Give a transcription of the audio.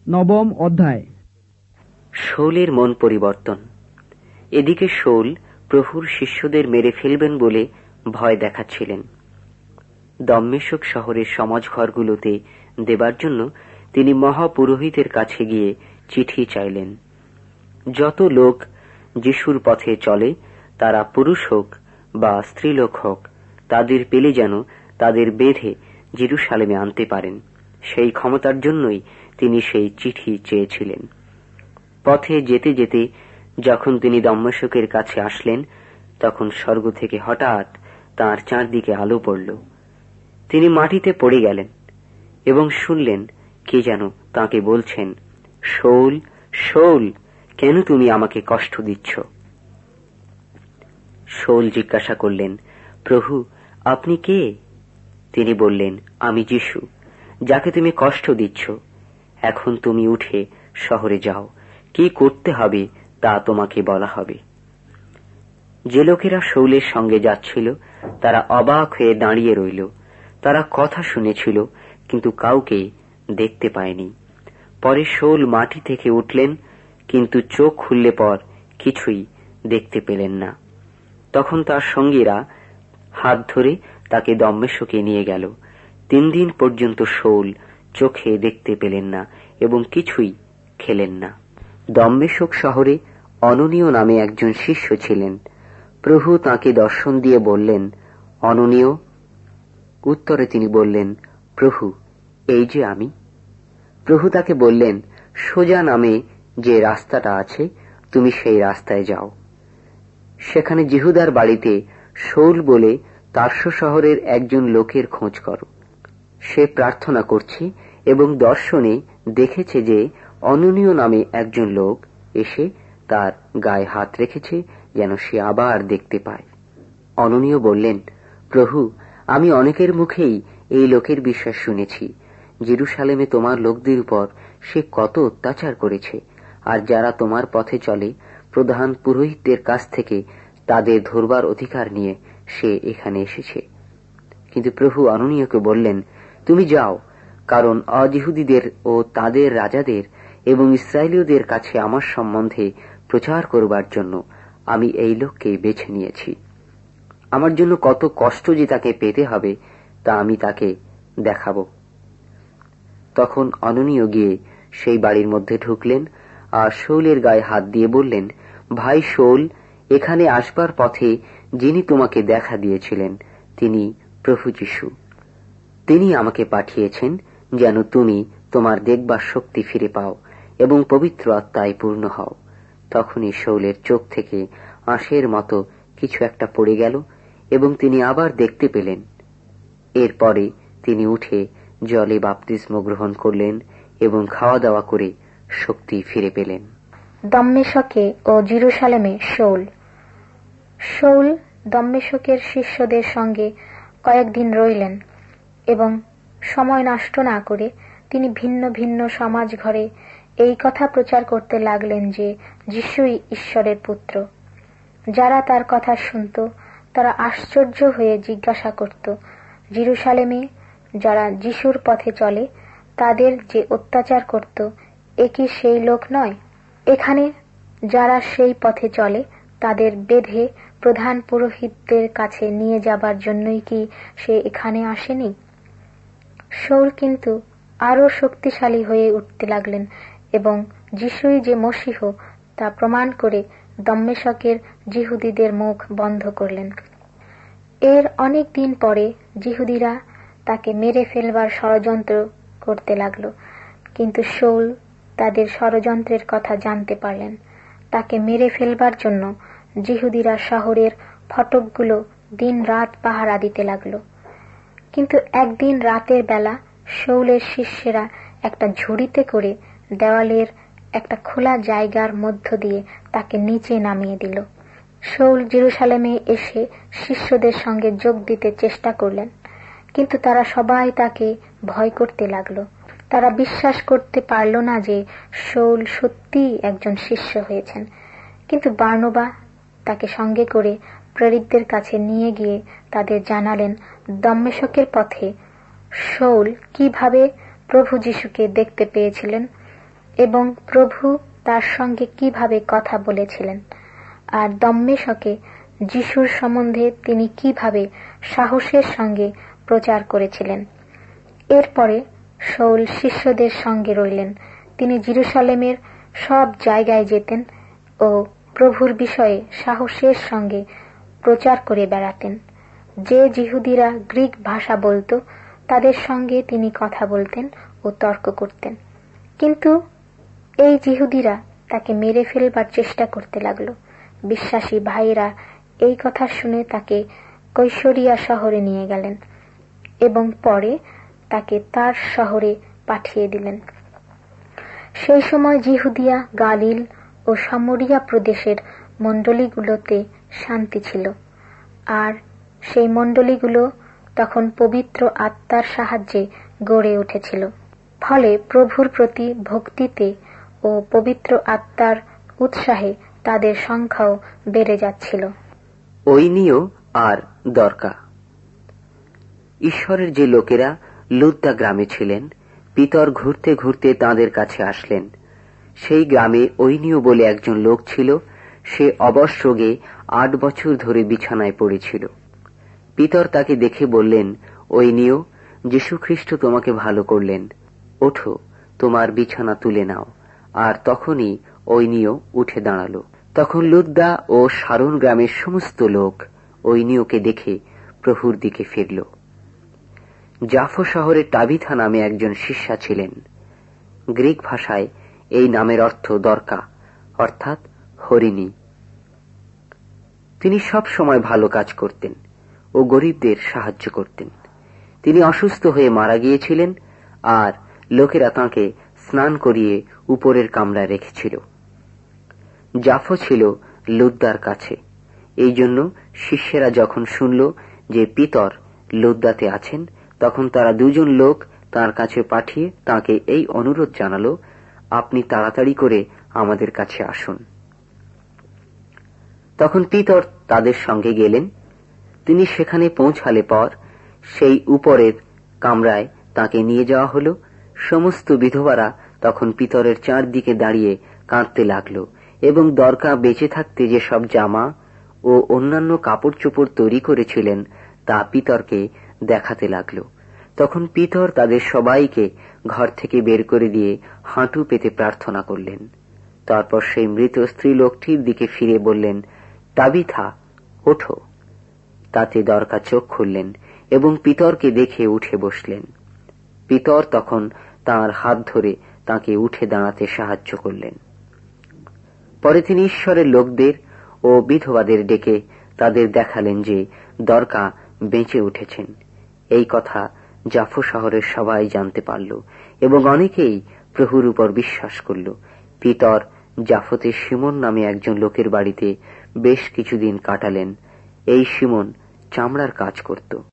নবম অধ্যায়। শৌলের মন পরিবর্তন। এদিকে শৌল প্রভুর শিষ্যদের মেরে ফেলবেন বলে ভয় দেখাচ্ছিলেন। দম্মেশক শহরের সমাজঘরগুলোতে দেবার জন্য তিনি মহাপুরোহিতের কাছে গিয়ে চিঠি চাইলেন। যত লোক যিশুর পথে চলে, তারা পুরুষ হোক বা স্ত্রীলোক হোক, তাদের পেলে যেন তাদের বেঁধে জেরুসালেমে আনতে পারেন, সেই ক্ষমতার জন্যই তিনি সেই চিঠি চেয়েছিলেন। পথে যেতে যেতে যখন তিনি দম্মেশকের কাছে আসলেন, তখন স্বর্গ থেকে হঠাৎ তাঁর চারদিকে আলো পড়ল। তিনি মাটিতে পড়ে গেলেন এবং শুনলেন কে যেন তাঁকে বলছেন, শৌল, শৌল, কেন তুমি আমাকে কষ্ট দিচ্ছ? শৌল জিজ্ঞাসা করলেন, প্রভু, আপনি কে? তিনি বললেন, আমি যিশু, যাকে তুমি কষ্ট দিচ্ছ। এখন তুমি উঠে শহরে যাও, কি করতে হবে তা তোমাকে বলা হবে। যে লোকেরা শৌলের সঙ্গে যাচ্ছিল তারা অবাক হয়ে দাঁড়িয়ে রইল। তারা কথা শুনেছিল, কিন্তু কাউকে দেখতে পায়নি। পরে শৌল মাটি থেকে উঠলেন, কিন্তু চোখ খুললে পর কিছুই দেখতে পেলেন না। তখন তার সঙ্গীরা হাত ধরে তাকে দম্মেশকে নিয়ে গেল। 3 দিন পর্যন্ত শৌল চোখে দেখতে পেলেন না এবং কিছুই খেলেন না। দম্মেশক শহরে অননীয় নামে একজন শিষ্য ছিলেন। প্রভু তাঁকে দর্শন দিয়ে বললেন, অননীয়। উত্তরে তিনি বললেন, প্রভু, এই যে আমি। প্রভু তাকে বললেন, সোজা নামে যে রাস্তাটা আছে, তুমি সেই রাস্তায় যাও। সেখানে জিহুদার বাড়িতে শৌল বলে তার্স শহরের একজন লোকের খোঁজ করো। সে প্রার্থনা করছে এবং দর্শনে দেখেছে যে অননীয় নামে একজন লোক এসে তার গায়ে হাত রেখেছে, যেন সে আবার দেখতে পায়। অননীয় বললেন, প্রভু, আমি অনেকের মুখেই এই লোকের বিষয় শুনেছি। জেরুসালেমে তোমার লোকদের উপর সে কত অত্যাচার করেছে, আর যারা তোমার পথে চলে প্রধান পুরোহিতদের কাছ থেকে তাদের ধরবার অধিকার নিয়ে সে এখানে এসেছে। কিন্তু প্রভু অননীয়কে বললেন, তুমি যাও, কারণ অজিহুদীদের ও তাদের রাজাদের এবং ইসরায়েলীয়দের কাছে আমার সম্বন্ধে প্রচার করবার জন্য আমি এই লোককে বেছে নিয়েছি। আমার জন্য কত কষ্ট যে তাকে পেতে হবে তা আমি তাকে দেখাব। তখন অননীয় গিয়ে সেই বাড়ির মধ্যে ঢুকলেন আর শৌলের গায়ে হাত দিয়ে বললেন, ভাই শৌল, এখানে আসবার পথে যিনি তোমাকে দেখা দিয়েছিলেন তিনি প্রভু যিশু। তিনি আমাকে পাঠিয়েছেন যেন তুমি তোমার দেখবার শক্তি ফিরে পাও এবং পবিত্র আত্মায় পূর্ণ হও। তখনই শৌলের চোখ থেকে আঁশের মতো কিছু একটা পড়ে গেল এবং তিনি আবার দেখতে পেলেন। এরপরে তিনি উঠে জলে বাপ্তিস্ম গ্রহণ করলেন এবং খাওয়া দাওয়া করে শক্তি ফিরে পেলেন। দম্মেশকে ও জেরুসালেমে শৌল। শৌল দম্মেশকের শিষ্যদের সঙ্গে কয়েকদিন রইলেন এবং সময় নষ্ট না করে তিনি ভিন্ন ভিন্ন সমাজ ঘরে এই কথা প্রচার করতে লাগলেন যে যিশুই ঈশ্বরের পুত্র। যারা তার কথা শুনত তারা আশ্চর্য হয়ে জিজ্ঞাসা করত, জেরুসালেমে যারা যিশুর পথে চলে তাদের যে অত্যাচার করত, এ কি সেই লোক নয়? এখানে যারা সেই পথে চলে তাদের বেঁধে প্রধান পুরোহিতদের কাছে নিয়ে যাবার জন্যই কি সে এখানে আসেনি? শৌল কিন্তু আরো শক্তিশালী হয়ে উঠতে লাগলেন এবং যিশুই যে মসীহ তা প্রমাণ করে দম্মেশকের যিহুদীদের মুখ বন্ধ করলেন। এর অনেক দিন পরে যিহুদীরা তাকে মেরে ফেলবার ষড়যন্ত্র করতে লাগলো, কিন্তু শৌল তাদের ষড়যন্ত্রের কথা জানতে পারলেন। তাকে মেরে ফেলবার জন্য যিহুদীরা শহরের ফটকগুলো দিন রাত পাহারা দিতে লাগলো। কিন্তু একদিন রাতের বেলা শৌলের শিষ্যেরা একটা ঝুড়িতে করে দেওয়ালের একটা খোলা জায়গার মধ্য দিয়ে তাকে নিচে নামিয়ে দিল। শৌল জেরুসালেমে এসে শিষ্যদের সঙ্গে যোগ দিতে চেষ্টা করলেন, কিন্তু তারা সবাই তাকে ভয় করতে লাগলো। তারা বিশ্বাস করতে পারল না যে শৌল সত্যিই একজন শিষ্য হয়েছেন। কিন্তু বার্নবা তাকে সঙ্গে করে প্রেরিতদের কাছে নিয়ে গিয়ে তাদের জানালেন দম্মেশকের পথে শৌল কিভাবে প্রভু যিশুকে দেখতে পেয়েছিলেন এবং প্রভু তার সঙ্গে কিভাবে কথা বলেছিলেন, আর দম্মেশকে যিশুর সম্বন্ধে তিনি কিভাবে সাহসের সঙ্গে প্রচার করেছিলেন। এরপরে শাউল শিষ্যদের সঙ্গে রইলেন। তিনি জেরুজালেমের সব জায়গায় যেতেন ও প্রভুর বিষয়ে সাহসের সঙ্গে প্রচার করে বেড়াতেন। যে যিহুদিরা গ্রিক ভাষা বলত তাদের সঙ্গে তিনি কথা বলতেন ও তর্ক করতেন। কিন্তু এই যিহুদিরা তাকে মেরে ফেলবার চেষ্টা করতে লাগল। বিশ্বাসী ভাইয়েরা এই কথা শুনে তাকে কৈশরিয়া শহরে নিয়ে গেলেন এবং পরে তাকে তার শহরে পাঠিয়ে দিলেন। সেই সময় যিহুদিয়া, গালিল ও সামরিয়া প্রদেশের মণ্ডলীগুলোতে শান্তি ছিল, আর সেই মণ্ডলীগুলো তখন পবিত্র আত্মার সাহায্যে গড়ে উঠেছিল। ফলে প্রভুর প্রতি ভক্তিতে ও পবিত্র আত্মার উৎসাহে তাদের সংখ্যাও বেড়ে যাচ্ছিল। ঐনিয় আর দরকা। ঈশ্বরের যে লোকেরা লুদ্দা গ্রামে ছিলেন, পিতর ঘুরতে ঘুরতে তাঁদের কাছে আসলেন। সেই গ্রামে ঐনিয় বলে একজন লোক ছিল। সে অবশ রোগে 8 বছর ধরে বিছানায় পড়েছিল। পিতর তাকে দেখে বললেন, ঐনিয়, যীশুখ্রিস্ট তোমাকে ভালো করলেন, ওঠো, তোমার বিছানা তুলে নাও। আর তখনই ঐনিয় উঠে দাঁড়ালো। তখন লুদ্দা ও শারোন গ্রামের সমস্ত লোক ঐনিয়কে দেখে প্রভুর দিকে ফিরল। জাফো শহরে টাবিথা নামে একজন শিষ্যা ছিলেন। গ্রিক ভাষায় এই নামের অর্থ দরকা, অর্থাৎ হরিণী। তিনি সব সময় ভালো কাজ করতেন ও গরিবদের সাহায্য করতেন। তিনি অসুস্থ হয়ে মারা গিয়েছিলেন, আর লোকেরা তাঁকে স্নান করিয়ে উপরের কামরায় রেখেছিল। জাফো ছিল লুদ্দার কাছে। এই জন্য শিষ্যেরা যখন শুনল যে পিতর লুদ্দাতে আছেন, তখন তারা 2 জন লোক তাঁর কাছে পাঠিয়ে তাঁকে এই অনুরোধ জানালো, আপনি তাড়াতাড়ি করে আমাদের কাছে আসুন। তখন পিতর তাদের সঙ্গে গেলেন। তিনি সেখানে পৌঁছালে পর সেই উপরের কামরায় তাঁকে নিয়ে যাওয়া হলো। সমস্ত বিধবারা তখন পিতরের চারদিকে দাঁড়িয়ে কাঁদতে লাগলো এবং দরকা বেঁচে থাকতে যে সব জামা ও অন্যান্য কাপড় চোপড় তৈরি করেছিলেন তা পিতরকে দেখাতে লাগলো। তখন পিতর তাদের সবাইকে ঘর থেকে বের করে দিয়ে হাঁটু পেতে প্রার্থনা করলেন। তারপর সেই মৃত স্ত্রী লোকটির দিকে ফিরে বললেন, তাবিথা, ওঠো। তাতে দরকা চোখ খুললেন এবং পিতরকে দেখে উঠে বসলেন। পিতর তখন তাঁর হাত ধরে তাকে উঠে দাঁড়াতে সাহায্য করলেন। পরে তিনি ঈশ্বরের লোকদের ও বিধবাদের ডেকে তাদের দেখালেন যে দরকা বেঁচে উঠেছেন। এই কথা জাফো শহরের সবাই জানতে পারল এবং অনেকেই প্রভুর উপর বিশ্বাস করল। পিতর জাফোতে সিমন নামে একজন লোকের বাড়িতে বেশ কিছুদিন কাটালেন। এই সিমন চামড়ার কাজ করত।